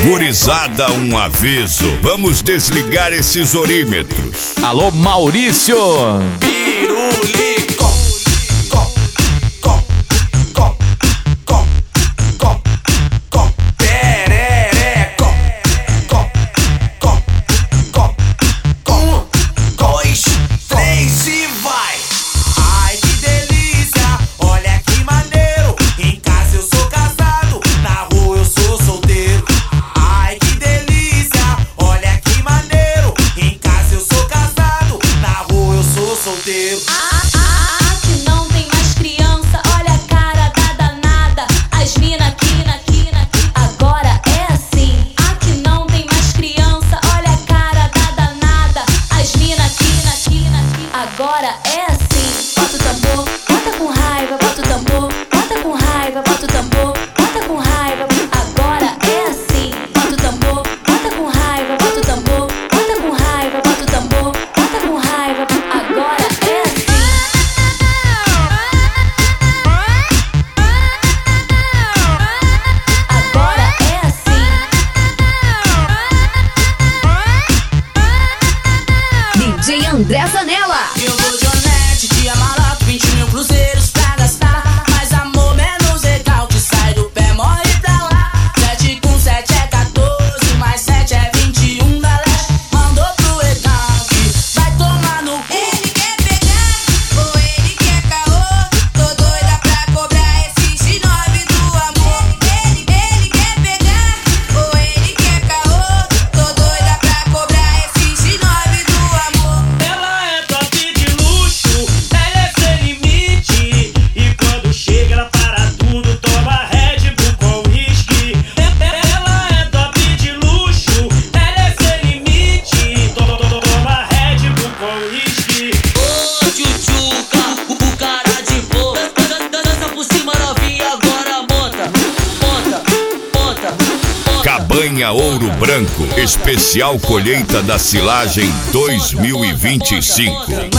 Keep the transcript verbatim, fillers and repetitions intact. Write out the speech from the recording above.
Gurizada, um aviso. Vamos desligar esses orímetros. Alô, Maurício. Pirulico. Com, com, com, com, com, com, perereco. Com, com, com, com. Um, dois, três e vai. Ai, que delícia, olha que maneiro. Em casa eu sou casado, na rua eu sou solteiro. Ai, que delícia, olha que maneiro. Em casa eu sou casado, na rua eu sou solteiro. Aqui não tem mais criança, olha a cara da danada. As mina aqui, aqui, aqui, agora é assim. Aqui não tem mais criança, olha a cara da danada. As mina aqui, aqui, aqui, agora é assim. Bota o tambor, bota com raiva, bota o tambor, bota com raiva, bota o tambor, bota com raiva. Agora é assim. Bota o tambor, bota com raiva, bota o tambor, bota com raiva, bota o tambor, bota com raiva. Agora é assim. Agora é assim. D J André Zanella. Eu vou de Onete, dia malato, vinte mil cruzeiros pra gastar. Mais amor, menos legal, que sai do pé, morre pra lá. Sete com sete é quatorze, mais sete é vinte e um da leste. Mandou pro recalque, vai tomar no cu. Ele quer pegar, ou ele quer caô. Tô doida pra cobrar esse X nove do amor. Ele, ele quer pegar, ou ele quer caô. Tô doida pra cobrar esse X nove do amor. Ela é top de luxo, ela é sem limite. E quando chega ela para tudo, toma Red Bull com whisky. Ela é top de luxo, ela é sem limite. Toma, toma, toma Red Bull com whisky. Ô, tchutchuca, o cara de boa. Dança por cima novinha, agora monta, monta, monta, monta. Cabanha Ouro Branco, especial colheita da silagem dois mil e vinte e cinco.